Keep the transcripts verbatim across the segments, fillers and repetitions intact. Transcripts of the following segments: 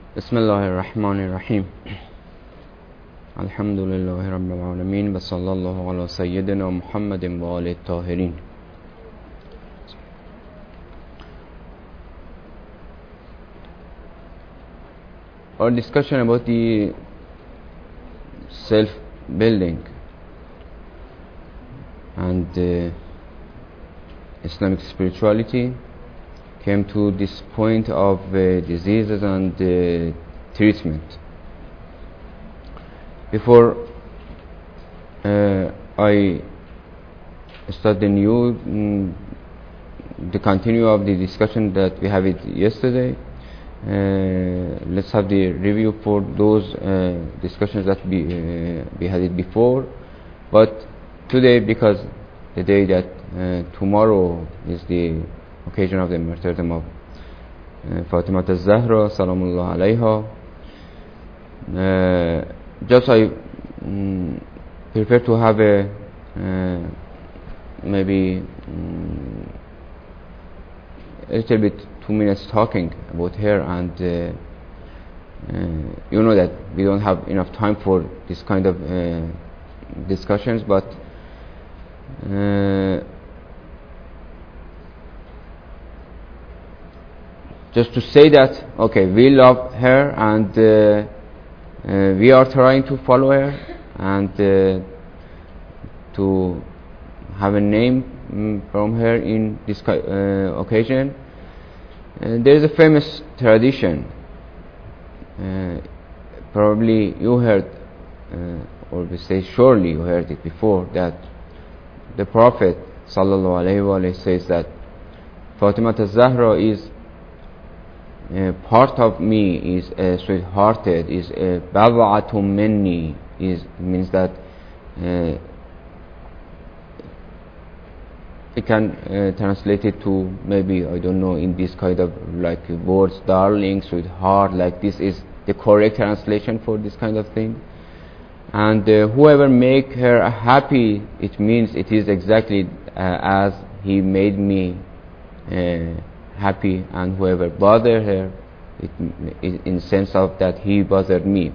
بسم الله الرحمن الرحیم. الحمد لله رب العالمین و صلی الله علی سیدنا محمد و آله الطاهرین. Our discussion about the self-building and uh, Islamic spirituality came to this point of uh, diseases and uh, treatment. Before uh, I start the new, mm, the continue of the discussion that we have it yesterday, uh, let's have the review for those uh, discussions that we, uh, we had it before. But today, because the day that uh, tomorrow is the occasion of the martyrdom of uh, Fatima al-Zahra salamullah alayha, uh, just I um, prefer to have a uh, maybe um, a little bit two minutes talking about her, and uh, uh, you know that we don't have enough time for this kind of uh, discussions, but uh, just to say that, okay, we love her and uh, uh, we are trying to follow her and uh, to have a name mm, from her in this uh, occasion. Uh, there is a famous tradition, uh, probably you heard, uh, or we say surely you heard it before, that the Prophet sallallahu alaihi wasallam says that Fatima al-Zahra is Uh, part of me, is uh, sweethearted, is bad'atun uh, minni, is means that uh, it can uh, translate it to maybe, I don't know, in this kind of like words, darling, sweetheart, like this is the correct translation for this kind of thing. And uh, whoever make her happy, it means it is exactly uh, as he made me uh, happy, and whoever bothered her, it, it, in sense of that he bothered me.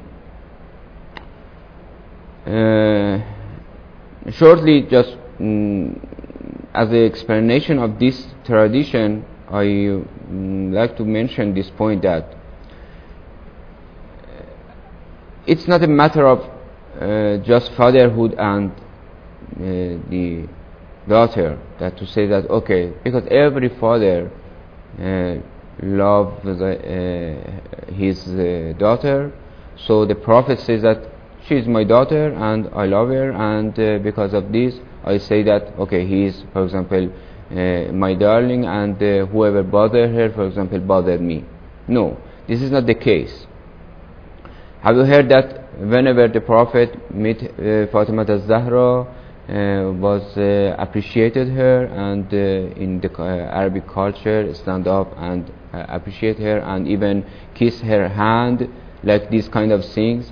Uh, shortly, just mm, as an explanation of this tradition, I mm, like to mention this point that it's not a matter of uh, just fatherhood and uh, the daughter, that to say that, okay, because every father Uh, love the, uh, his uh, daughter, so the Prophet says that she is my daughter and I love her, and uh, because of this I say that, okay, he is, for example, uh, my darling, and uh, whoever bothered her, for example, bothered me. No, this is not the case. Have you heard that whenever the Prophet met uh, Fatima al-Zahra, Uh, was uh, appreciated her, and uh, in the uh, Arabic culture stand up and uh, appreciate her and even kiss her hand, like these kind of things.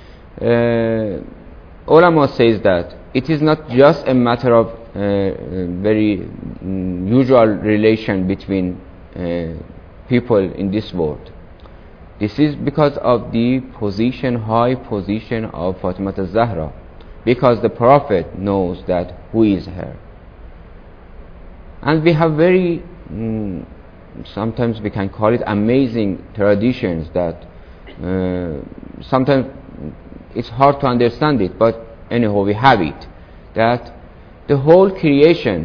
uh, ulama says that it is not just a matter of uh, very um, usual relation between uh, people in this world. This is because of the position, high position of Fatima al-Zahra, because the Prophet knows that who is her. And we have very, mm, sometimes we can call it amazing traditions that uh, sometimes it's hard to understand it, but anyhow we have it, that the whole creation,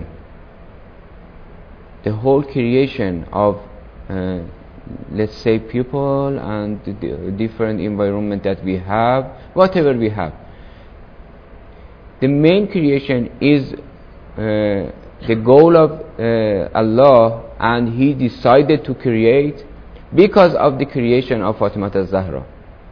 the whole creation of uh, let's say people and the different environment that we have, whatever we have, the main creation is uh, the goal of uh, Allah, and He decided to create because of the creation of Fatima al-Zahra.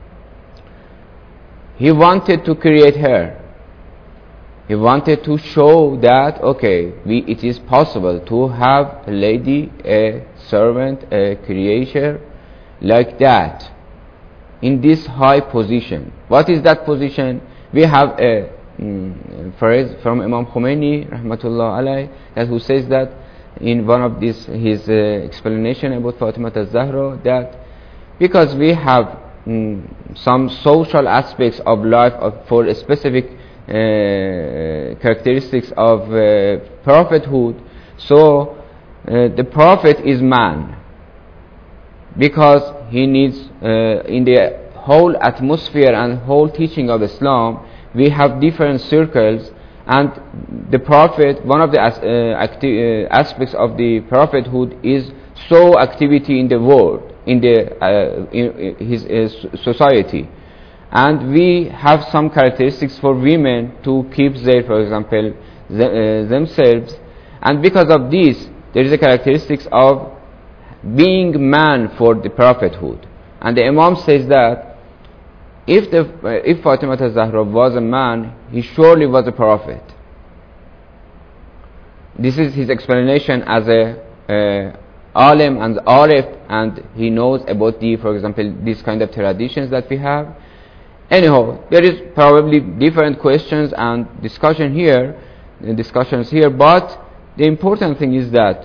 He wanted to create her. He wanted to show that, okay, we, it is possible to have a lady, a servant, a creator like that, in this high position. What is that position? We have a Mm, phrase from Imam Khomeini rahmatullah alayh, that who says that in one of this his uh, explanation about Fatima al-Zahra, that because we have mm, some social aspects of life of, for specific uh, characteristics of uh, prophethood. So uh, the prophet is man, because he needs uh, in the whole atmosphere and whole teaching of Islam, we have different circles, and the prophet, one of the as, uh, acti- uh, aspects of the prophethood is so activity in the world, in the uh, in his uh, society. And we have some characteristics for women to keep their, for example, the, uh, themselves, and because of this there is a characteristics of being man for the prophethood. And the Imam says that if the uh, if Fatima Zahra was a man, he surely was a prophet. This is his explanation as a uh, alim and arif, and he knows about the, for example, these kind of traditions that we have. Anyhow, there is probably different questions and discussion here, uh, discussions here, but the important thing is that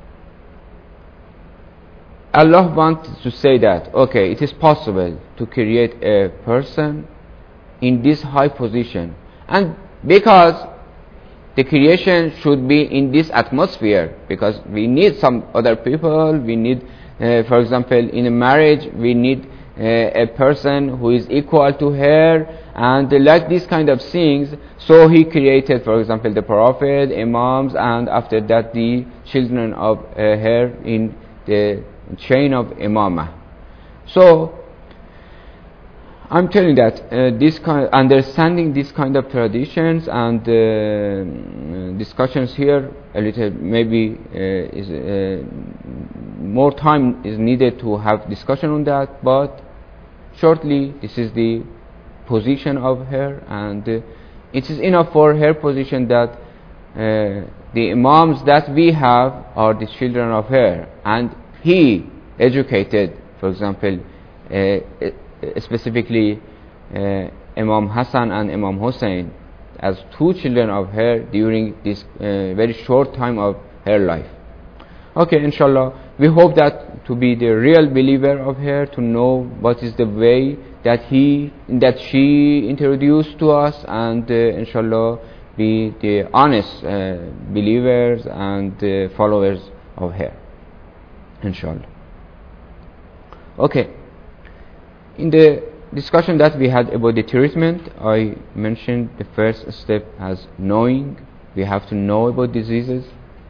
Allah wants to say that, okay, it is possible to create a person in this high position, and because the creation should be in this atmosphere, because we need some other people, we need, uh, for example, in a marriage, we need uh, a person who is equal to her, and uh, like these kind of things. So he created, for example, the Prophet, Imams, and after that the children of uh, her in the chain of Imamah. So I'm telling that uh, this kind, understanding these kind of traditions and uh, discussions here a little maybe uh, is uh, more time is needed to have discussion on that, but shortly this is the position of her, and uh, it is enough for her position that uh, the Imams that we have are the children of her, and he educated, for example, uh, specifically uh, Imam Hassan and Imam Hussein as two children of her during this uh, very short time of her life. Okay, inshallah, we hope that to be the real believer of her, to know what is the way that he, that she introduced to us, and uh, inshallah be the honest uh, believers and uh, followers of her, inshallah. Okay, in the discussion that we had about the treatment, I mentioned the first step as knowing. We have to know about diseases,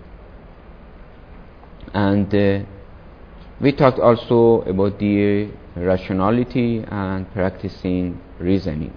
and uh, we talked also about the rationality and practicing reasoning.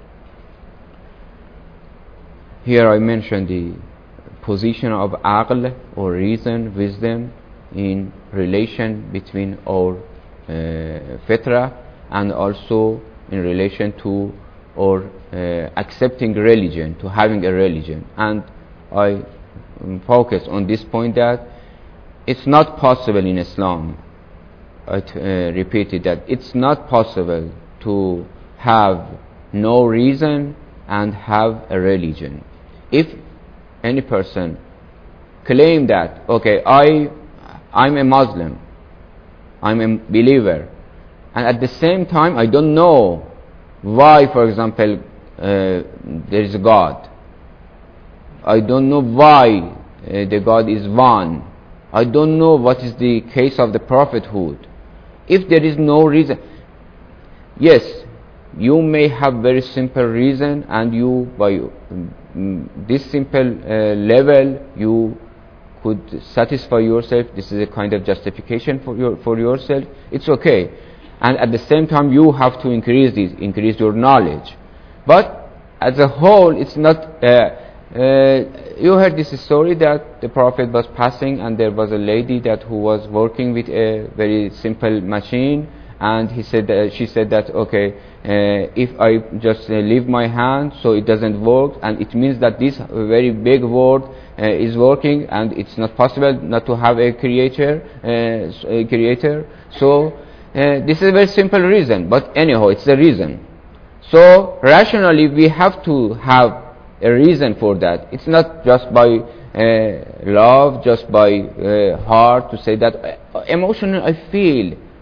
Here I mentioned the position of aql or reason, wisdom, in relation between our uh, fitra, and also in relation to or uh, accepting religion, to having a religion. And I um, focus on this point that it's not possible in Islam, I uh, repeated that it's not possible to have no reason and have a religion. If any person claim that, okay, I, I'm a Muslim, I'm a believer, and at the same time I don't know why, for example, uh, there is a God, I don't know why uh, the God is one, I don't know what is the case of the prophethood. If there is no reason, yes, you may have very simple reason, and you, by um, this simple uh, level, you could satisfy yourself. This is a kind of justification for your for yourself. It's okay, and at the same time, you have to increase this, increase your knowledge. But as a whole, it's not. Uh, uh, you heard this story that the Prophet was passing, and there was a lady that who was working with a very simple machine, and he said that, she said that, okay, uh, if I just uh, leave my hand, so it doesn't work, and it means that this very big word uh, is working, and it's not possible not to have a creator, uh, a creator. So uh, this is a very simple reason, but anyhow, it's a reason. So rationally, we have to have a reason for that. It's not just by uh, love, just by uh, heart to say that uh, emotionally I feel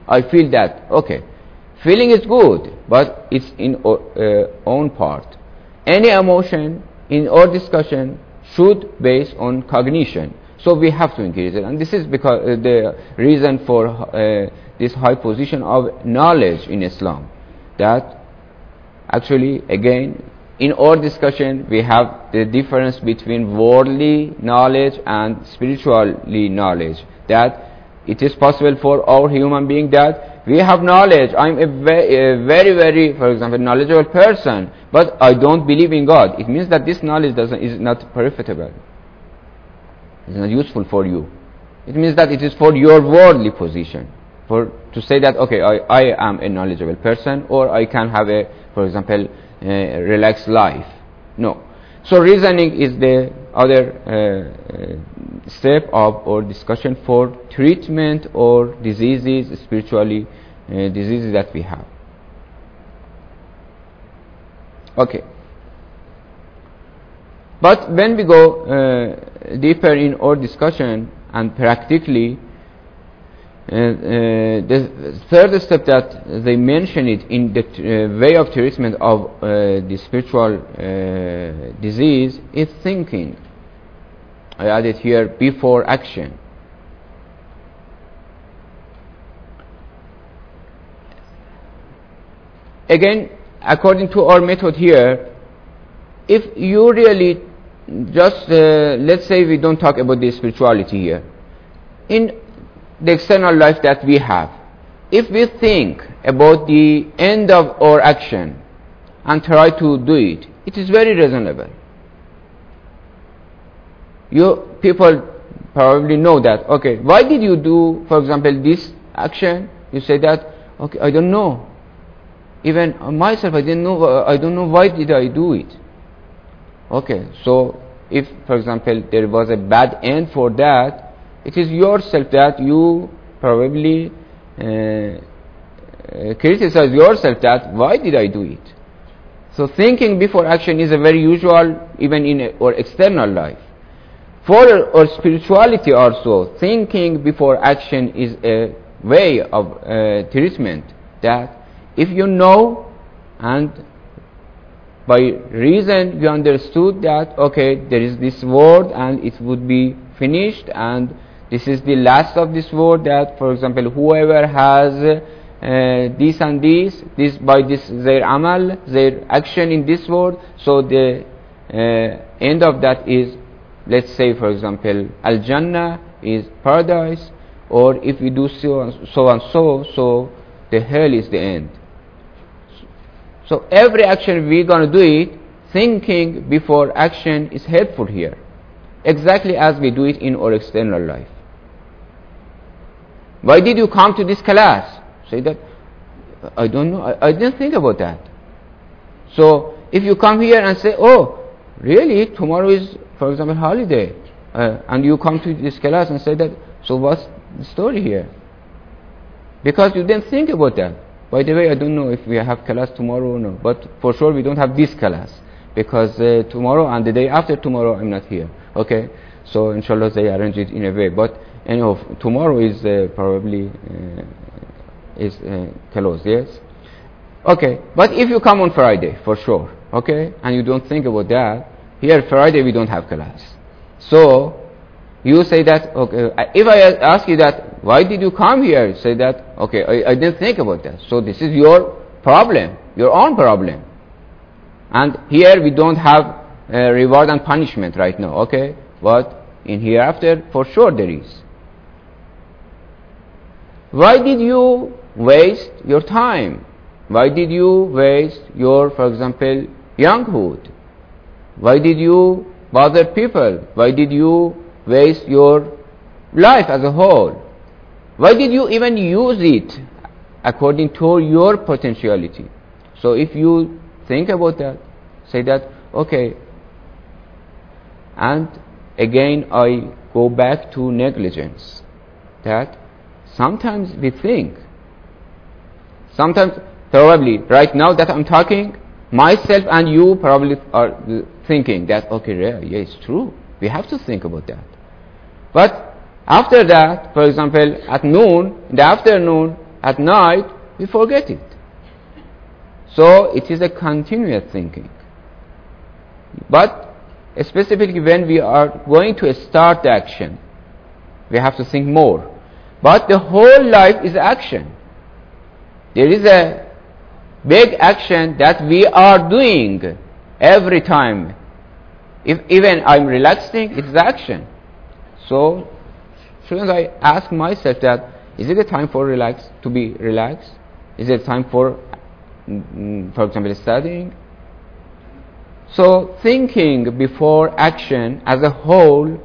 I feel that. Okay, feeling is good, but it's in our uh, own part. Any emotion in our discussion should base on cognition. So we have to increase it, and this is because uh, the reason for uh, this high position of knowledge in Islam. That actually, again, in our discussion, we have the difference between worldly knowledge and spiritually knowledge. That it is possible for our human being that we have knowledge. I'm a, ve a very, very, for example, knowledgeable person, but I don't believe in God. It means that this knowledge doesn't is not profitable. It's not useful for you. It means that it is for your worldly position. For to say that, okay, I, I am a knowledgeable person, or I can have a, for example, a relaxed life. No. So reasoning is the other uh, uh, step of our discussion for treatment or diseases, spiritually uh, diseases that we have. Okay. But when we go uh, deeper in our discussion and practically, uh, uh, the third step that they mention it in the uh, way of treatment of uh, the spiritual uh, disease is thinking. I added here before action. Again, according to our method here, if you really just, uh, let's say we don't talk about the spirituality here. In the external life that we have, if we think about the end of our action and try to do it, it is very reasonable. You people probably know that, okay, why did you do, for example, this action? You say that, okay, I don't know. Even myself, I didn't know, I don't know why did I do it. Okay, so if, for example, there was a bad end for that, it is yourself that you probably uh, uh, criticize yourself that, why did I do it? So thinking before action is a very usual, even in a, our external life. For our spirituality also, thinking before action is a way of uh, treatment, that if you know and by reason you understood that, okay, there is this word and it would be finished, and this is the last of this word, that, for example, whoever has uh, this and this, this by this their amal, their action in this word, so the uh, end of that is, let's say, for example, Al-Jannah is paradise, or if we do so and so, and so, so the hell is the end. So every action we're going to do it, thinking before action is helpful here, exactly as we do it in our external life. Why did you come to this class? Say that, I don't know, I, I didn't think about that. So if you come here and say, oh, really, tomorrow is, for example, holiday, uh, and you come to this class and say that, so what's the story here? Because you didn't think about that. By the way, I don't know if we have class tomorrow or no, but for sure we don't have this class, because uh, tomorrow and the day after tomorrow I'm not here. Okay, so inshallah they arrange it in a way, but anyhow, tomorrow is uh, probably uh, is uh, closed, yes? Okay, but if you come on Friday, for sure, okay, and you don't think about that, here Friday we don't have class. So you say that, okay, if I ask you that, why did you come here? Say that, okay, I, I didn't think about that. So this is your problem, your own problem. And here we don't have uh, reward and punishment right now, okay? But in hereafter, for sure there is. Why did you waste your time? Why did you waste your, for example, younghood? Why did you bother people? Why did you waste your life as a whole? Why did you even use it according to your potentiality? So if you think about that, say that, okay, and again I go back to negligence, that sometimes we think, sometimes probably right now that I'm talking, myself and you probably are thinking that, okay, yeah, yeah, it's true, we have to think about that. But after that, for example, at noon, in the afternoon, at night, we forget it. So it is a continuous thinking. But specifically when we are going to start the action, we have to think more. But the whole life is action. There is a big action that we are doing every time. If even I'm relaxing, it's action. So shouldn't I ask myself that, is it a time for relax to be relaxed? Is it time for, for example, studying? So thinking before action as a whole,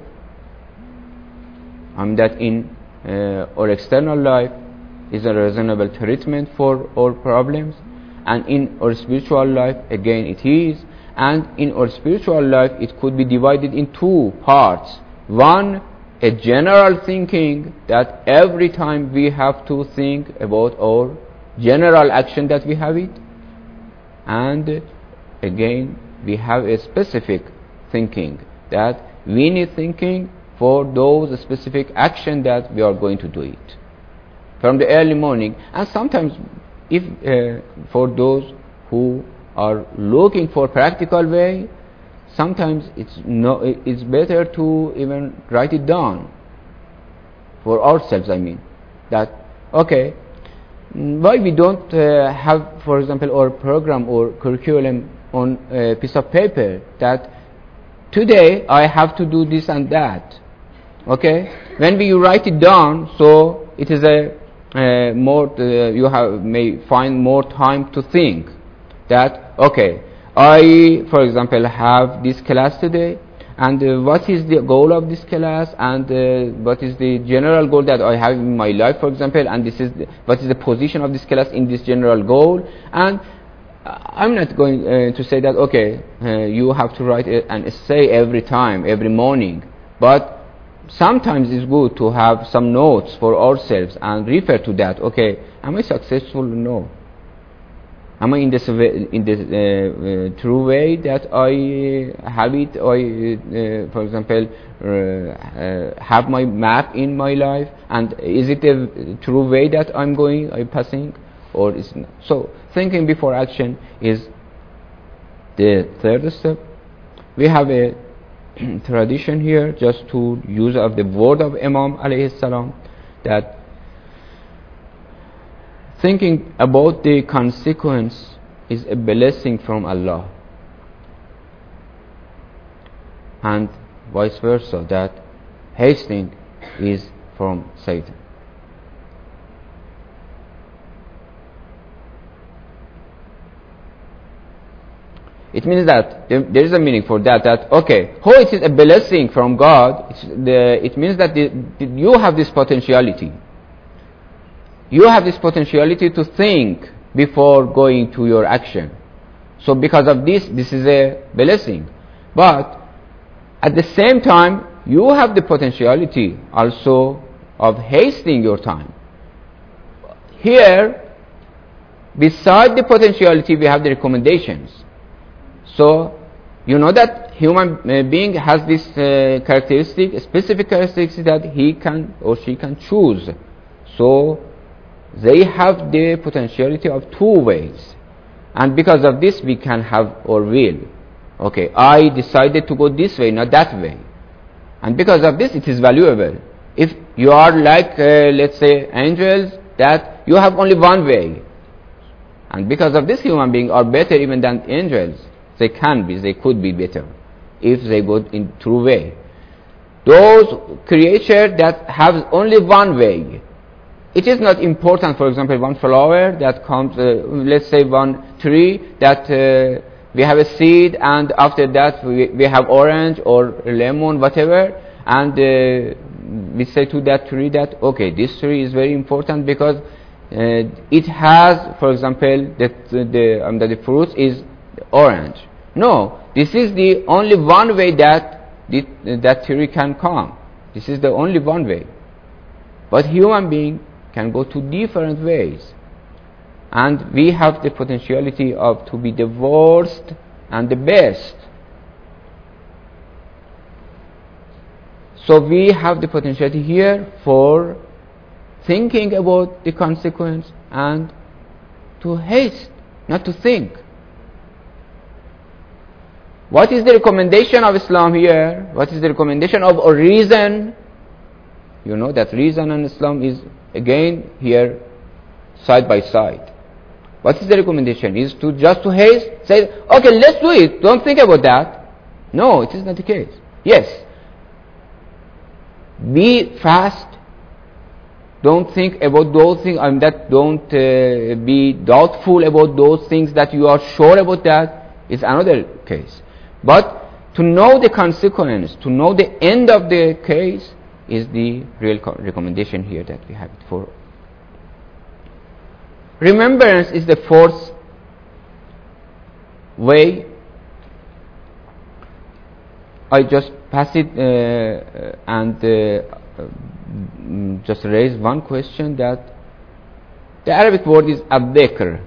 I mean that in uh, our external life is a reasonable treatment for our problems, and in our spiritual life again it is. And in our spiritual life it could be divided in two parts. One, a general thinking that every time we have to think about our general action that we have it, and again we have a specific thinking that we need thinking for those specific action that we are going to do it from the early morning. And sometimes if uh, for those who are looking for practical way, sometimes it's no it's better to even write it down for ourselves. I mean that, okay, why we don't uh, have, for example, our program or curriculum on a piece of paper that today I have to do this and that. Okay, when we write it down, so it is a uh, more uh, you have may find more time to think that, okay, I, for example, have this class today, and uh, what is the goal of this class, and uh, what is the general goal that I have in my life, for example, and this is the, what is the position of this class in this general goal. And I'm not going uh, to say that, okay, uh, you have to write an essay every time, every morning, but sometimes it's good to have some notes for ourselves and refer to that. Okay, am I successful? No. Am I in this way, in this uh, uh, true way that I have it? I, uh, for example, uh, uh, have my map in my life, and is it a true way that I'm going, I'm passing, or is not? So thinking before action is the third step. We have a tradition here, just to use of the word of Imam alayhi salam, that thinking about the consequence is a blessing from Allah, and vice versa, that hastening is from Satan. It means that there is a meaning for that, that, okay, how it is a blessing from God, it's the, it means that the, the, you have this potentiality. You have this potentiality to think before going to your action. So because of this, this is a blessing. But at the same time, you have the potentiality also of hasting your time. Here, beside the potentiality, we have the recommendations. So, you know that human being has this uh, characteristic, specific characteristic, that he can or she can choose. So, they have the potentiality of two ways. And because of this, we can have our will. Okay, I decided to go this way, not that way. And because of this, it is valuable. If you are like, uh, let's say, angels, that you have only one way. And because of this, human beings are better even than angels. They can be, they could be better if they go in true way. Those creatures that have only one way, it is not important, for example, one flower that comes, uh, let's say one tree that uh, we have a seed, and after that we, we have orange or lemon, whatever, and uh, we say to that tree that, okay, this tree is very important because uh, it has, for example, that the, um, that the fruit is orange. No, this is the only one way that the, that tree can come. This is the only one way. But human being can go to different ways, and we have the potentiality of to be the worst and the best. So we have the potentiality here for thinking about the consequence, and to haste, not to think. What is the recommendation of Islam here? What is the recommendation of a reason? You know that reason and Islam is again here side by side. What is the recommendation? Is to just to haste, say, okay, let's do it, don't think about that. No, it is not the case. Yes, be fast, don't think about those things, I mean, that don't uh, be doubtful about those things that you are sure about, that is another case. But to know the consequence, to know the end of the case, is the real recommendation here that we have it for. Remembrance is the fourth way. I just pass it uh, and uh, just raise one question, that the Arabic word is ad-dhikr,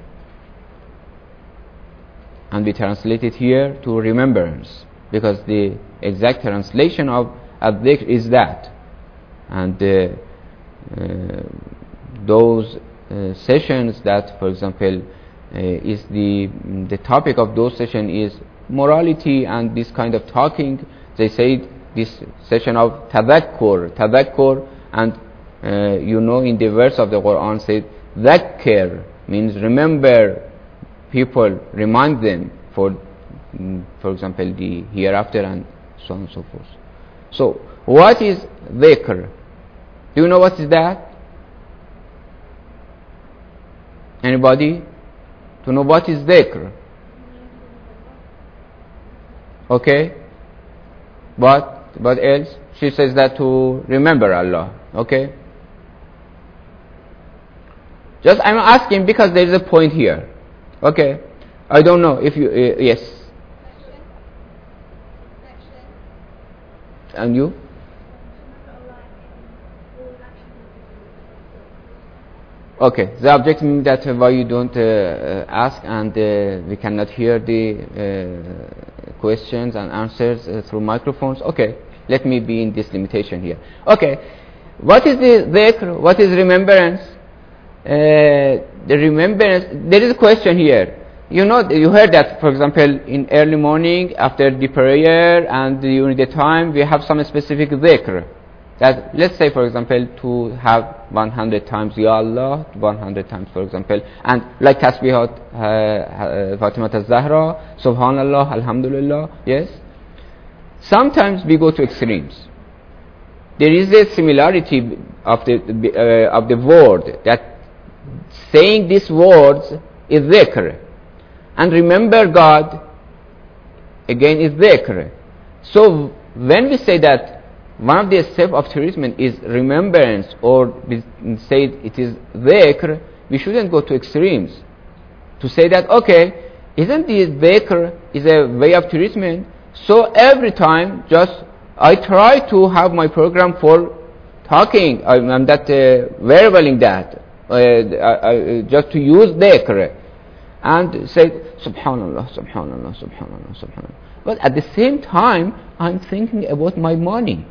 and we translate it here to remembrance, because the exact translation of ad-dhikr is that. And uh, uh, those uh, sessions that, for example, uh, is the the topic of those sessions is morality and this kind of talking. They say this session of tadhakkur, tadhakkur, and uh, you know in the verse of the Quran said dhakkir means remember people, remind them for mm, for example the hereafter and so on and so forth. So what is dhikr? Do you know what is that? Anybody? To know what is dhikr? Okay. What? What else? She says that to remember Allah. Okay. Just I'm asking because there is a point here. Okay. I don't know if you. Uh, yes. And you? Okay, the object means that uh, why you don't uh, uh, ask, and uh, we cannot hear the uh, questions and answers uh, through microphones. Okay, let me be in this limitation here. Okay, what is the dhikr? What is remembrance? Uh, the remembrance, there is a question here. You know, you heard that, for example, in early morning, after the prayer and during the time, we have some specific dhikr. That, let's say, for example, to have one hundred times Ya Allah, one hundred times, for example, and like Tasbihat, uh, Fatimat al-Zahra, Subhanallah, Alhamdulillah, yes? Sometimes we go to extremes. There is a similarity of the, uh, of the word, that saying these words is dhikr. And remember God, again, is dhikr. So, when we say that one of the steps of treatment is remembrance, or we say it is dhikr, we shouldn't go to extremes. To say that, okay, isn't this dhikr is a way of treatment, so every time just I try to have my program for talking, I'm, I'm that uh, verbaling that, uh, I, I, just to use dhikr, and say, Subhanallah, Subhanallah, Subhanallah, Subhanallah. But at the same time, I'm thinking about my money.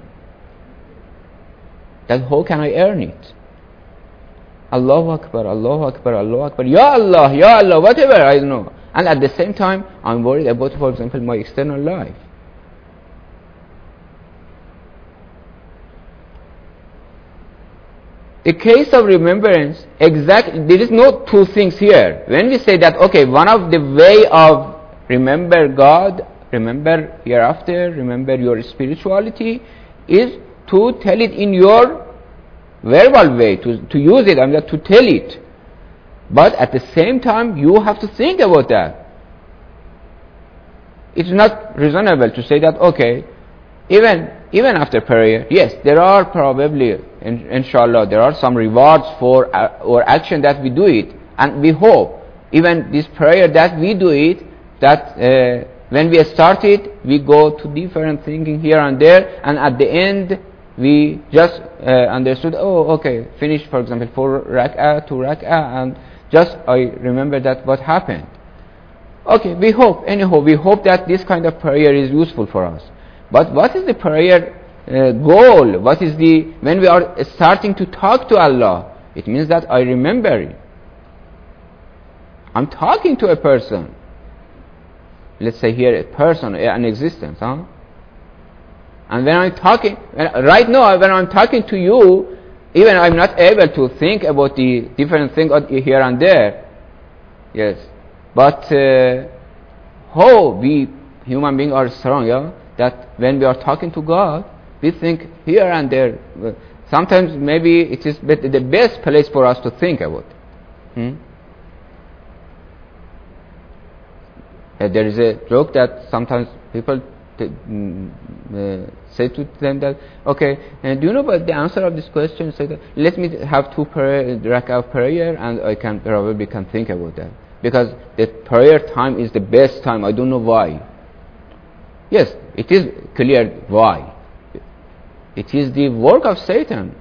That how can I earn it? Allahu Akbar, Allahu Akbar, Allahu Akbar, Ya Allah, Ya Allah, whatever, I don't know. And at the same time, I'm worried about, for example, my external life. The case of remembrance, exactly, there is no two things here. When we say that, okay, one of the way of remember God, remember hereafter, remember your spirituality, is to tell it in your verbal way, to, to use it, I mean, to tell it. But at the same time, you have to think about that. It's not reasonable to say that, okay, even even after prayer, yes, there are probably, in, inshallah, there are some rewards for uh, our action that we do it. And we hope, even this prayer that we do it, that uh, when we start it, we go to different thinking here and there, and at the end, we just uh, understood, oh, okay, finish, for example, four rak'ah, two rak'ah, and just I remember that what happened. Okay, we hope, anyhow, we hope that this kind of prayer is useful for us. But what is the prayer uh, goal? What is the, when we are starting to talk to Allah, It means that I remember it. I'm talking to a person. Let's say here a person, an existence, huh? And when I'm talking, right now, when I'm talking to you, even I'm not able to think about the different things here and there. Yes. But uh, how we human beings are strong, yeah? That when we are talking to God, we think here and there. Sometimes maybe it is the best place for us to think about. Hmm? Uh, there is a joke that sometimes people t- mm, uh, say to them that, okay, uh, do you know what the answer of this question? Say that, let me have two prayer, rak'ah of prayer, and I can probably can think about that. Because the prayer time is the best time. I don't know why. Yes, it is clear why. It is the work of Satan.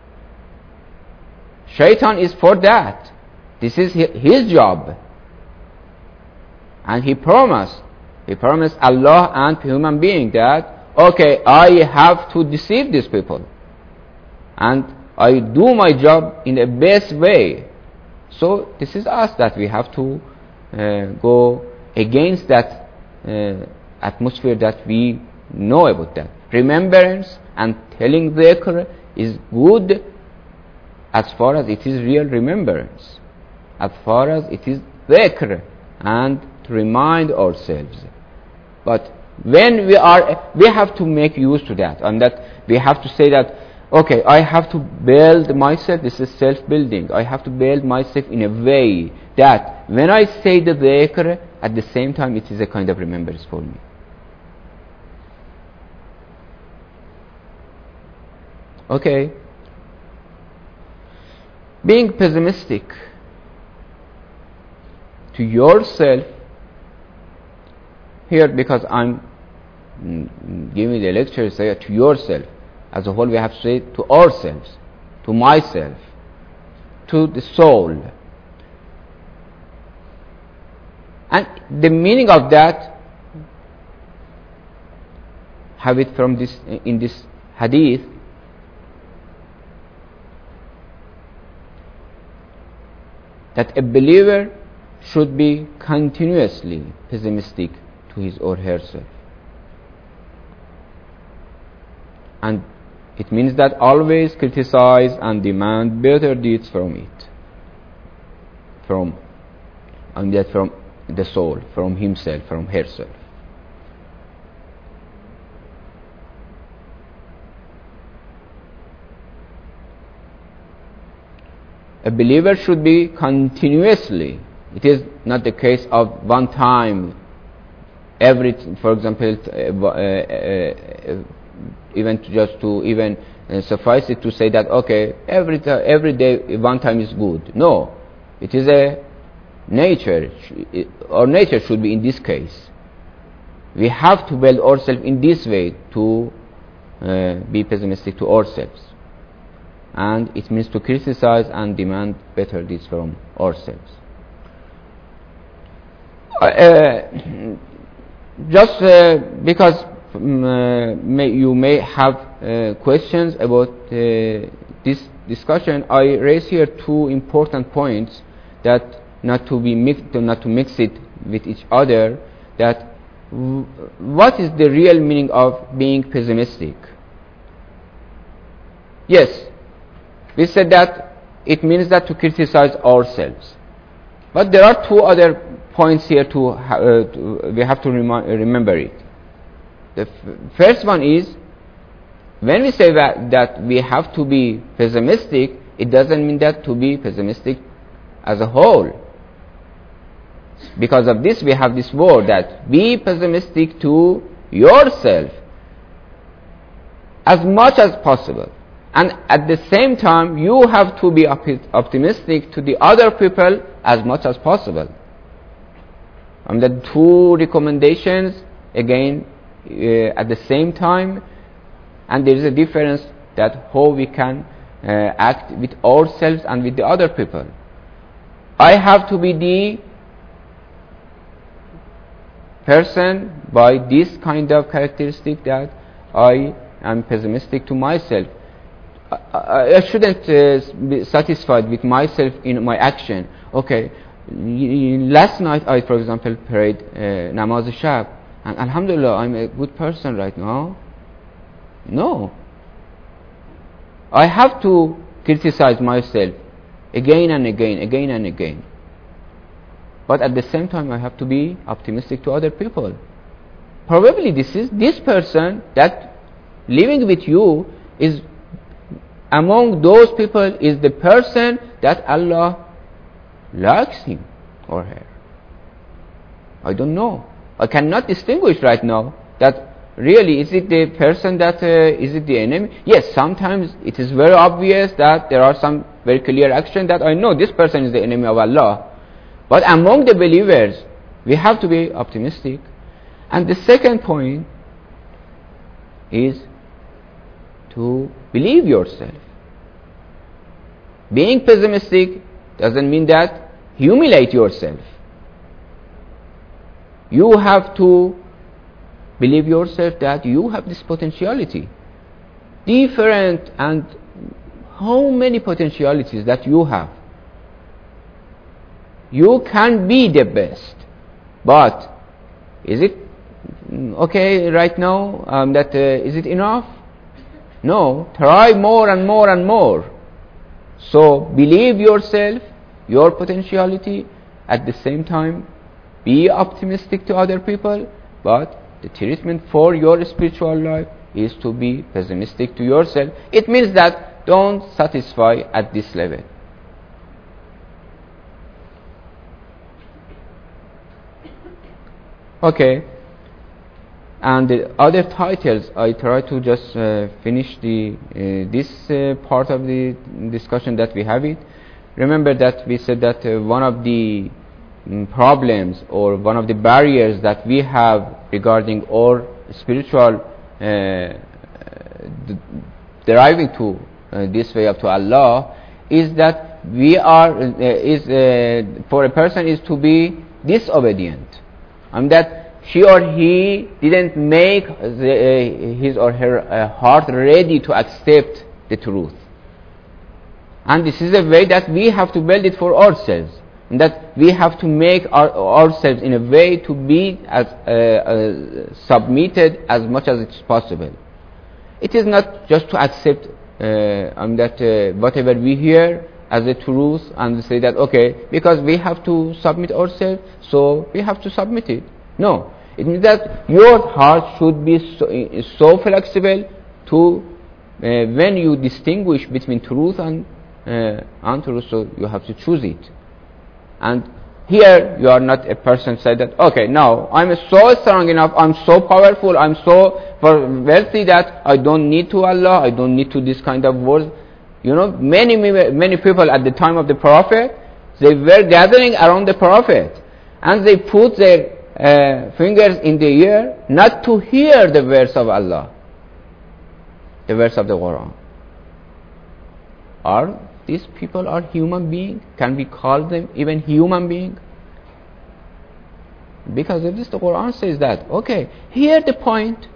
Shaitan is for that. This is his job. And he promised, he promised Allah and human being that, okay, I have to deceive these people. And I do my job in the best way. So this is us that we have to uh, go against that uh, atmosphere that we know about that. Remembrance and telling dhikr is good as far as it is real remembrance, as far as it is dhikr and to remind ourselves. But when we are, we have to make use to that, and that we have to say that, okay, I have to build myself. This is self-building. I have to build myself in a way that when I say the dhikr, at the same time it is a kind of remembrance for me. Okay. Being pessimistic to yourself here, because I'm giving the lecture, say to yourself. As a whole, we have to say to ourselves, to myself, to the soul. And the meaning of that, have it from this, in this hadith, that a believer should be continuously pessimistic to his or herself. And it means that always criticize and demand better deeds from it. From, and that from the soul, from himself, from herself. A believer should be continuously. It is not the case of one time, every, for example, uh, uh, uh, even to just to even uh, suffice it to say that, okay, every t- every day one time is good. No, it is a nature. Our nature should be in this case. We have to build ourselves in this way to uh, be pessimistic to ourselves. And it means to criticize and demand better deeds from ourselves. Uh, just uh, because um, uh, may, you may have uh, questions about uh, this discussion, I raise here two important points that not to be mixed, not to mix it with each other. That w- what is the real meaning of being pessimistic? Yes. We said that it means that to criticize ourselves. But there are two other points here to, ha- uh, to we have to remi- remember it. The f- first one is, when we say that, that we have to be pessimistic, it doesn't mean that to be pessimistic as a whole. Because of this, we have this word that be pessimistic to yourself as much as possible. And at the same time, you have to be op- optimistic to the other people as much as possible. And the two recommendations, again, uh, at the same time, and there is a difference that how we can uh, act with ourselves and with the other people. I have to be the person by this kind of characteristic that I am pessimistic to myself. I, I shouldn't uh, be satisfied with myself in my action. Okay, last night I, for example, prayed uh, namaz shab, and alhamdulillah, I'm a good person right now. No. I have to criticize myself again and again, again and again. But at the same time, I have to be optimistic to other people. Probably this is this person that living with you is among those people is the person that Allah likes him or her. I don't know. I cannot distinguish right now that really is it the person that uh, is it the enemy. Yes, sometimes it is very obvious that there are some very clear action that I know this person is the enemy of Allah. But among the believers, we have to be optimistic. And the second point is to believe yourself. Being pessimistic doesn't mean that humiliate yourself. You have to believe yourself that you have this potentiality. Different and how many potentialities that you have. You can be the best. But is it okay right now um, that uh, is it enough? No, try more and more and more. So believe yourself, your potentiality, at the same time be optimistic to other people, but the treatment for your spiritual life is to be pessimistic to yourself. It means that don't satisfy at this level. Okay. And the other titles, I try to just uh, finish the uh, this uh, part of the discussion that we have it. Remember that we said that uh, one of the um, problems or one of the barriers that we have regarding our spiritual uh, d- deriving to uh, this way up to Allah is that we are uh, is uh, for a person is to be disobedient. And that she or he didn't make the, uh, his or her uh, heart ready to accept the truth. And this is a way that we have to build it for ourselves. And that we have to make our, ourselves in a way to be as uh, uh, submitted as much as it's possible. It is not just to accept uh, um, that uh, whatever we hear as a truth and say that, okay, because we have to submit ourselves, so we have to submit it. No. It means that your heart should be so, so flexible to uh, when you distinguish between truth and uh, untruth, so you have to choose it. And here you are not a person say that, okay, now I'm so strong enough, I'm so powerful, I'm so wealthy that I don't need to Allah, I don't need to this kind of words. You know, many, many people at the time of the Prophet, they were gathering around the Prophet and they put their uh, fingers in the ear not to hear the verse of Allah, the verse of the Quran. Are these people are human beings? Can we call them even human beings? Because of this the Quran says that, okay, hear the point,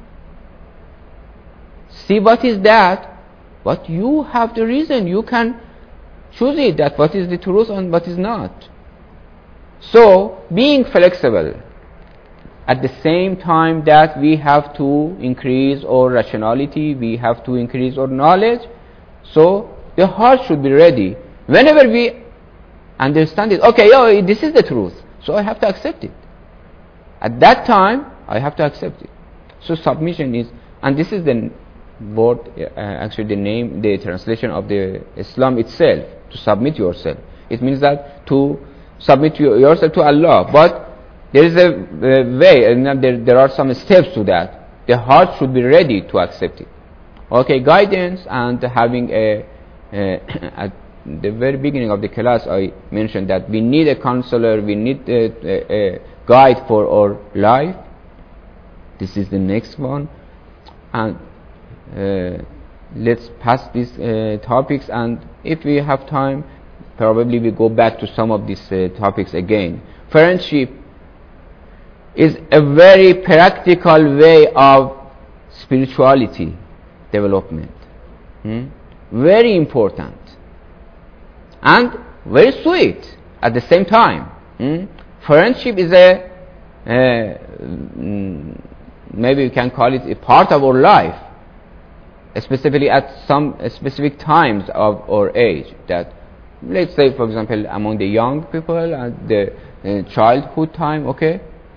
see what is that, but you have the reason, you can choose it, that what is the truth and what is not. So, being flexible, at the same time that we have to increase our rationality, we have to increase our knowledge, so the heart should be ready. Whenever we understand it, okay, oh, this is the truth, so I have to accept it. At that time, I have to accept it. So submission is, and this is the word, uh, actually the name, the translation of the Islam itself, to submit yourself. It means that to submit yourself to Allah, but there is a, a way, and there, there are some steps to that. The heart should be ready to accept it. Okay, guidance and having a, a at the very beginning of the class I mentioned that we need a counselor, we need a, a, a guide for our life. This is the next one. And uh, let's pass these uh, topics, and if we have time, probably we go back to some of these uh, topics again. Friendship is a very practical way of spirituality development. Hmm? very important and very sweet at the same time. Hmm? Friendship is a, uh, maybe we can call it a part of our life, especially at some specific times of our age. That, let's say, for example, among the young people and the uh, childhood time, okay?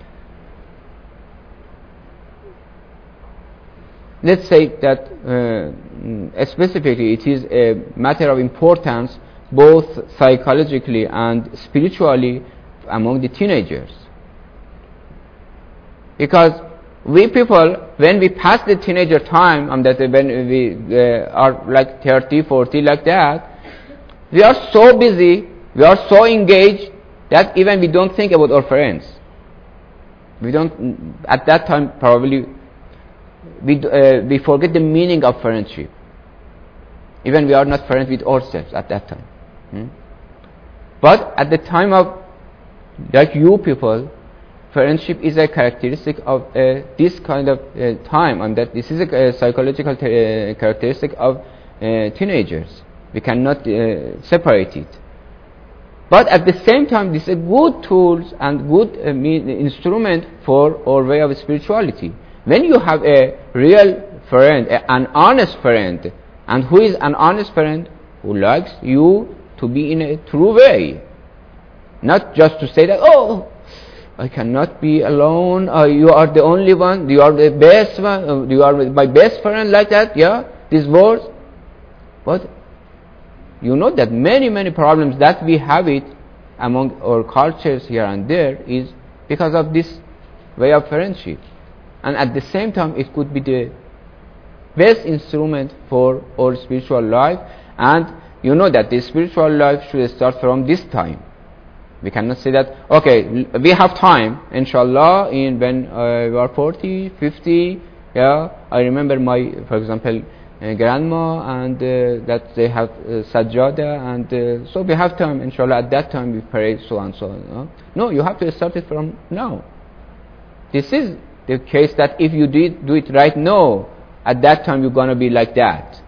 Let's say that uh, specifically it is a matter of importance both psychologically and spiritually among the teenagers. Because we people, when we pass the teenager time, and that when we uh, are like thirty, forty, like that, we are so busy, we are so engaged that even we don't think about our friends. We don't, at that time probably, we, uh, we forget the meaning of friendship. Even we are not friends with ourselves at that time. Hmm? But at the time of, like you people, friendship is a characteristic of uh, this kind of uh, time, and that this is a, a psychological uh, characteristic of uh, teenagers. We cannot uh, separate it. But at the same time, this is a good tool and good uh, mean, instrument for our way of spirituality. When you have a real friend, a, an honest friend, and who is an honest friend? Who likes you to be in a true way. Not just to say that, oh, I cannot be alone, uh, you are the only one, you are the best one, uh, you are my best friend, like that, yeah, these words. But you know that many, many problems that we have it among our cultures here and there is because of this way of friendship. And at the same time, it could be the best instrument for our spiritual life. And you know that the spiritual life should start from this time. We cannot say that, okay, we have time, inshallah, in when uh, we are forty, fifty, yeah. I remember my, for example, uh, grandma, and uh, that they have uh, sajjada, and uh, so we have time, inshallah, at that time we pray, so and so. No? no, you have to start it from now. This is the case that if you did do it right now, at that time you're going to be like that.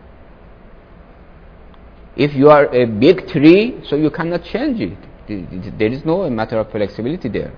If you are a big tree, so you cannot change it. There is no matter of flexibility there.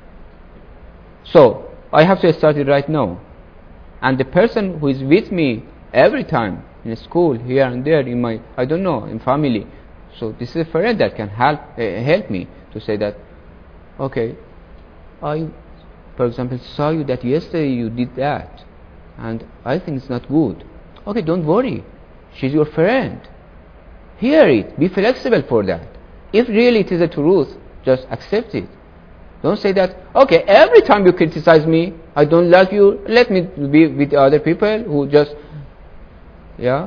So, I have to start it right now. And the person who is with me every time, in school, here and there, in my, I don't know, in family. So, this is a friend that can help, uh, help me to say that, okay, I, for example, saw you that yesterday you did that. And I think it's not good. Okay, don't worry. She's your friend. Hear it. Be flexible for that. If really it is the truth, just accept it. Don't say that, okay, every time you criticize me, I don't like you, let me be with other people who just, yeah.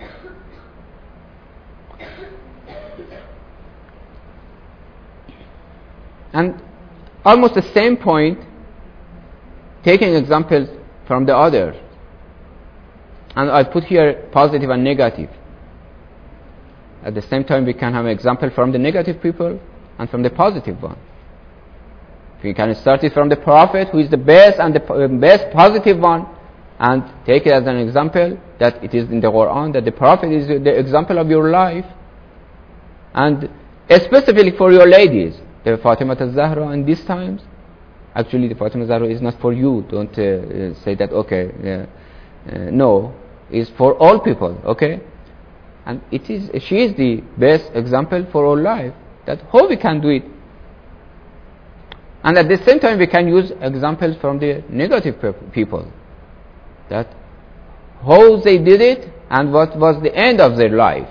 And almost the same point, taking examples from the others. And I put here positive and negative. At the same time, we can have an example from the negative people and from the positive one. We can start it from the Prophet, who is the best and the best positive one, and take it as an example that it is in the Quran, that the Prophet is the example of your life. And specifically for your ladies, the Fatima al-Zahra in these times, actually the Fatima al-Zahra is not for you, don't uh, say that, okay, uh, uh, no, it's for all people, okay? And it is, she is the best example for our life, that how we can do it. And at the same time, we can use examples from the negative people, that how they did it and what was the end of their life.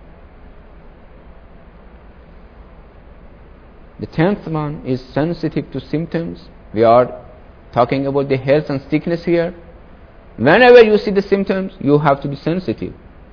The tenth one is sensitive to symptoms. We are talking about the health and sickness here. Whenever you see the symptoms, you have to be sensitive.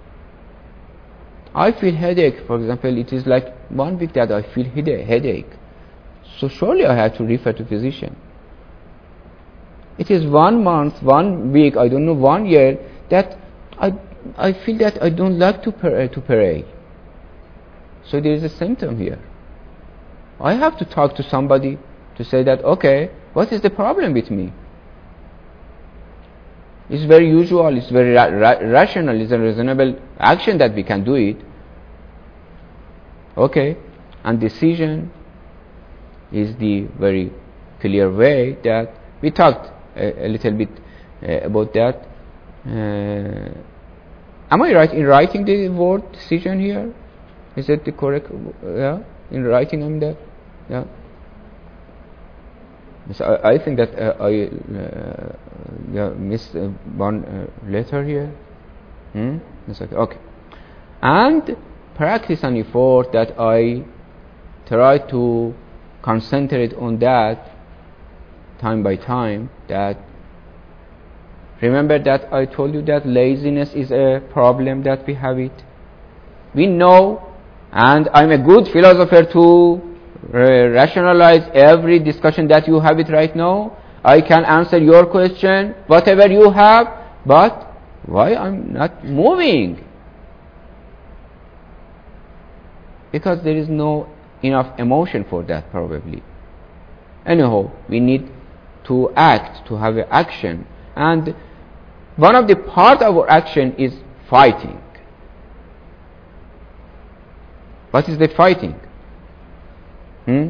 I feel headache, for example, it is like one week that I feel headache. So surely I have to refer to physician. It is one month, one week, I don't know, one year, that I I feel that I don't like to pray, to pray. So there is a symptom here. I have to talk to somebody to say that, okay, what is the problem with me? It's very usual, it's very ra ra rational, it's a reasonable action that we can do it. Okay, and decision is the very clear way that we talked a, a little bit uh, about that. Uh, am I right in writing the word decision here? Is that the correct? Uh, yeah, in writing I'm that. Yeah. So I, I think that uh, I uh, yeah, missed uh, one uh, letter here. Hmm? That's okay. Okay. And practice and effort that I try to concentrate on that time by time. That remember that I told you that laziness is a problem that we have it. We know, and I'm a good philosopher to uh, rationalize every discussion that you have it right now. I can answer your question, whatever you have, but why I'm not moving? Because there is no enough emotion for that, probably. Anyhow, we need to act, to have an action, and one of the part of our action is fighting. What is the fighting? Hmm?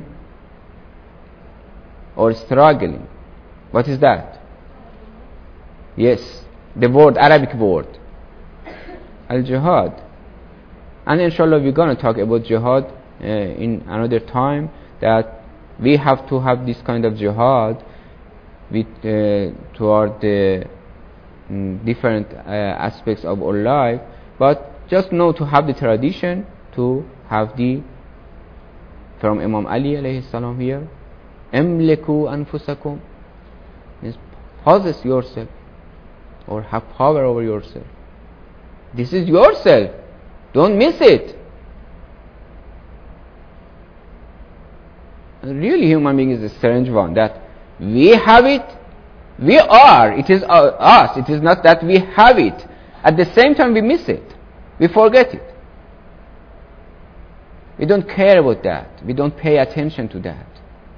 Or struggling? What is that? Yes, the word, Arabic word, al-jihad. And inshallah we're going to talk about jihad uh, in another time, that we have to have this kind of jihad with uh, toward the um, different uh, aspects of our life, but just know to have the tradition, to have the, from Imam Ali alayhi salam here, املكوا أنفسكم, means possess yourself or have power over yourself. This is yourself, don't miss it. Really, human being is a strange one, that we have it, we are, it is uh, us, it is not that we have it. At the same time we miss it, we forget it. We don't care about that, we don't pay attention to that.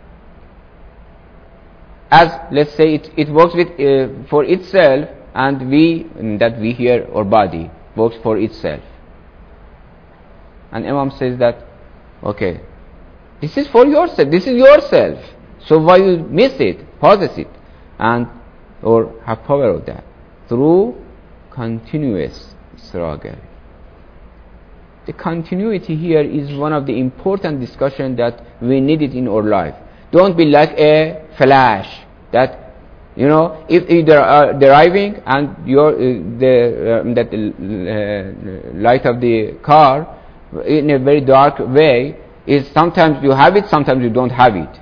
As, let's say, it, it works with uh, for itself, and we, that we here, our body, works for itself. And Imam says that, okay, this is for yourself, this is yourself, so why you miss it, possess it, and or have power of that through continuous struggle. The continuity here is one of the important discussion that we need it in our life. Don't be like a flash that, you know, if you are driving and your uh, the uh, that uh, light of the car in a very dark way is sometimes you have it, sometimes you don't have it.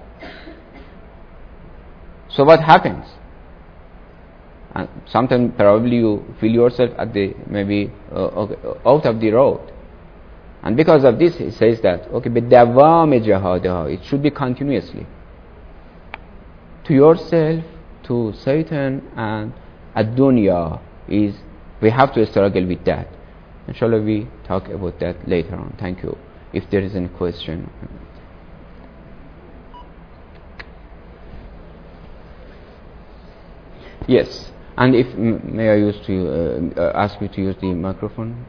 So what happens? And sometimes probably you feel yourself at the maybe uh, out of the road. And because of this, he says that, okay, بِدَّوَامِ جَهَادِهَا, it should be continuously. To yourself, to Satan, and ad-dunya is, we have to struggle with that. Inshallah, we talk about that later on. Thank you. If there is any question. Yes, and if, may I use to uh, ask you to use the microphone?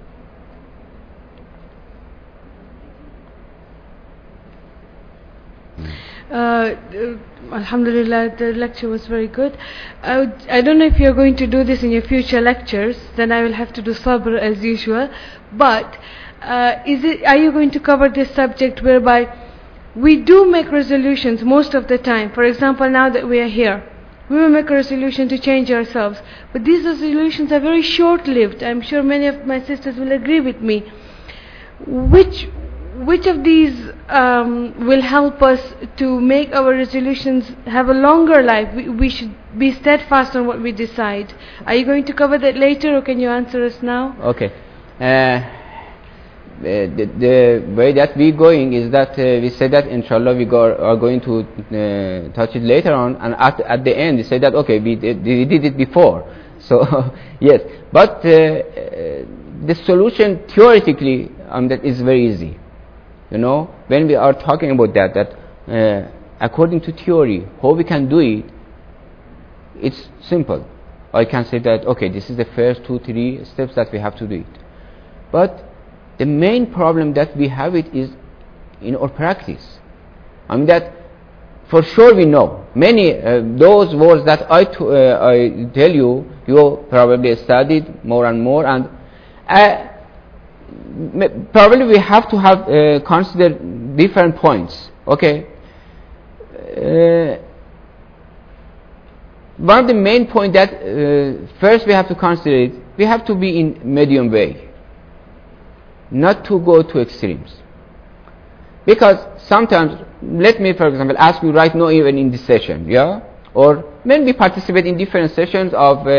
Uh, uh, Alhamdulillah, the lecture was very good. I, would, I don't know if you're going to do this in your future lectures, then I will have to do sabr as usual. But uh, is it? Are you going to cover this subject whereby we do make resolutions most of the time? For example, now that we are here, we will make a resolution to change ourselves. But these resolutions are very short-lived. I'm sure many of my sisters will agree with me. Which Which of these um, will help us to make our resolutions have a longer life? We, we should be steadfast on what we decide. Are you going to cover that later, or can you answer us now? Okay. Uh, the, the way that we're going is that uh, we say that inshallah we go, are going to uh, touch it later on, and at, at the end we say that okay, we did, we did it before. So yes, but uh, uh, the solution theoretically um, that is very easy. You know, when we are talking about that, that uh, according to theory, how we can do it, it's simple. I can say that, okay, this is the first two, three steps that we have to do it. But the main problem that we have it is in our practice. I mean that for sure we know many uh, those words that I, t- uh, I tell you, you probably studied more and more, and uh, probably we have to have uh, consider different points. Okay. Uh, one of the main point that uh, first we have to consider it, we have to be in medium way, not to go to extremes. Because sometimes, let me for example ask you right now, even in this session, yeah, or when we participate in different sessions of uh,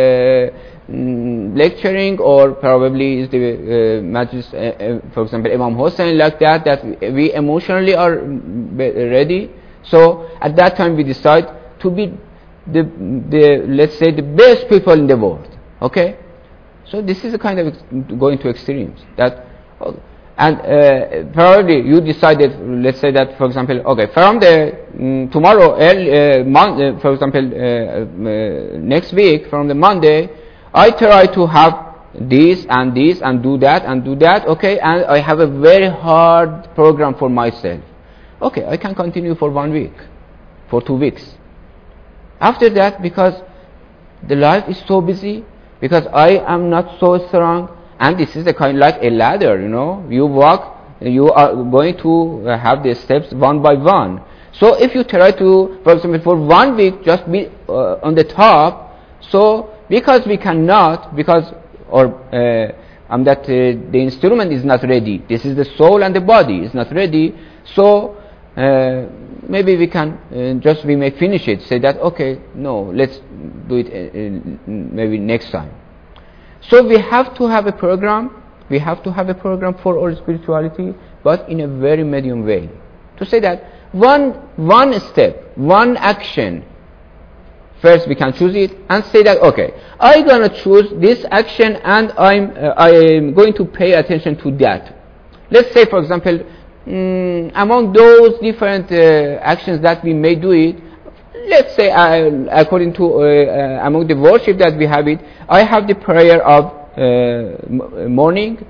mm, lecturing, or probably is the uh, majlis, uh, uh, for example Imam Hussein, like that, that we emotionally are ready. So at that time we decide to be the, the let's say the best people in the world. Okay, so this is a kind of ex- going to extremes. That and uh, probably you decided, let's say that for example, okay, from the um, tomorrow, early, uh, mon- uh, for example, uh, uh, next week from the Monday, I try to have this and this and do that and do that. Okay, and I have a very hard program for myself. Okay, I can continue for one week, for two weeks. After that, because the life is so busy, because I am not so strong, and this is a kind of like a ladder, you know. You walk, you are going to have the steps one by one. So if you try to, for example, for one week just be uh, on the top, so because we cannot, because or uh, um, that uh, the instrument is not ready. This is the soul and the body is not ready. So uh, maybe we can uh, just we may finish it. Say that okay, no, let's do it uh, uh, maybe next time. So we have to have a program. We have to have a program for our spirituality, but in a very medium way. To say that one one step, one action. First, we can choose it and say that okay, I'm gonna choose this action, and I'm uh, I'm going to pay attention to that. Let's say, for example, mm, among those different uh, actions that we may do it. Let's say, uh, according to uh, uh, among the worship that we have it, I have the prayer of uh, morning.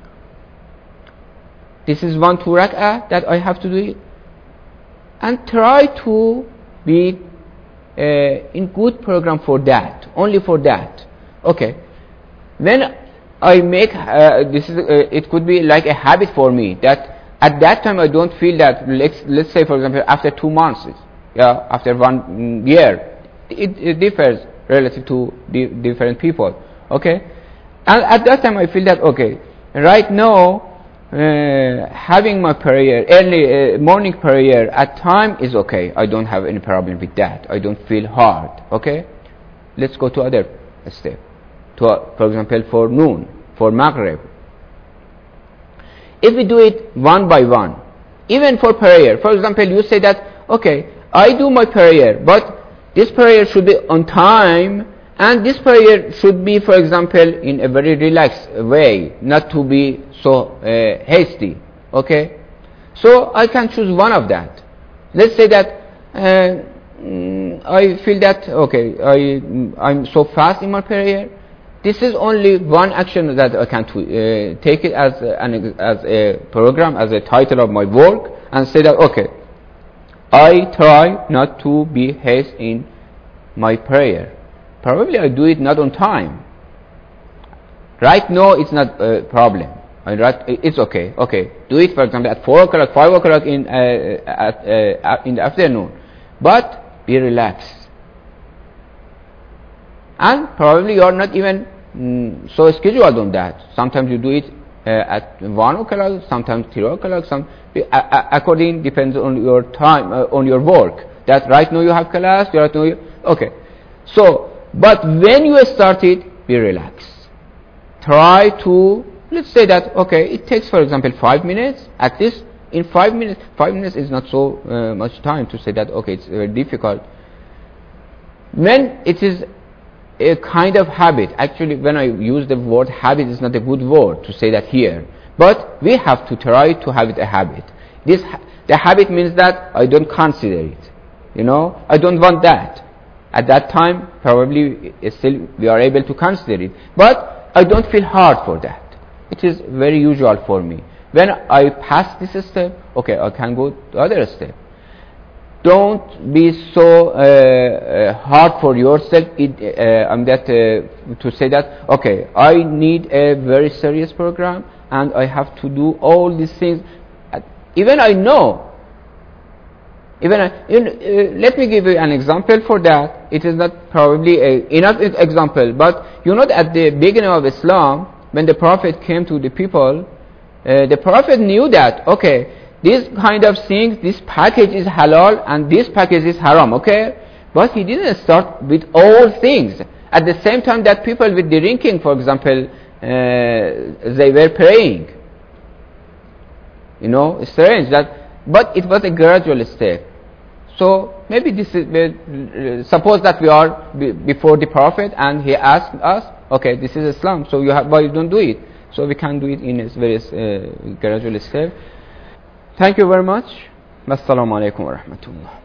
This is one two rak'ah that I have to do it, and try to be uh, in good program for that, only for that. Okay. When I make uh, this is uh, it could be like a habit for me that at that time I don't feel that. Let's let's say, for example, after two months. Yeah, after one year, it, it differs relative to di- different people. Okay, and at that time I feel that okay, right now uh, having my prayer, early uh, morning prayer at time is okay. I don't have any problem with that. I don't feel hard. Okay, let's go to other step. To uh, for example, for noon, for Maghrib. If we do it one by one, even for prayer, for example, you say that okay, I do my prayer, but this prayer should be on time, and this prayer should be, for example, in a very relaxed way, not to be so uh, hasty. Okay, so I can choose one of that. Let's say that uh, mm, I feel that okay, I I'm so fast in my prayer. This is only one action that I can to, uh, take it as a, an, as a program, as a title of my work, and say that okay, I try not to be hasty in my prayer. Probably I do it not on time. Right now it's not a problem. I right, it's okay. Okay, do it for example at four o'clock, five o'clock in uh, at, uh, in the afternoon, but be relaxed. And probably you are not even mm, so scheduled on that. Sometimes you do it uh, at one o'clock, sometimes three o'clock. Some uh, according depends on your time, uh, on your work. That right now you have class. You right now you, okay. So, but when you start it, be relaxed. Try to let's say that okay, it takes for example five minutes. At least in five minutes, five minutes is not so uh, much time to say that okay, it's very difficult. When it is a kind of habit. Actually, when I use the word habit, it's not a good word to say that here. But we have to try to have it a habit. This, the habit means that I don't consider it. You know, I don't want that. At that time, probably still we are able to consider it. But I don't feel hard for that. It is very usual for me. When I pass this step, okay, I can go to other step. Don't be so uh, uh, hard for yourself. It, uh, um, that uh, to say that okay, I need a very serious program and I have to do all these things. Even I know. Even, I, even uh, let me give you an example for that. It is not probably a, enough example, but you know that at the beginning of Islam, when the Prophet came to the people, uh, the Prophet knew that okay, this kind of things, this package is halal and this package is haram, okay? But he didn't start with all things. At the same time that people with drinking, for example, uh, they were praying. You know, it's strange that, but it was a gradual step. So maybe this is, uh, suppose that we are b before the Prophet and he asked us, okay, this is Islam, so you have, why you don't do it? So we can do it in a very uh, gradual step. Thank you very much. Assalamu alaikum wa rahmatullah.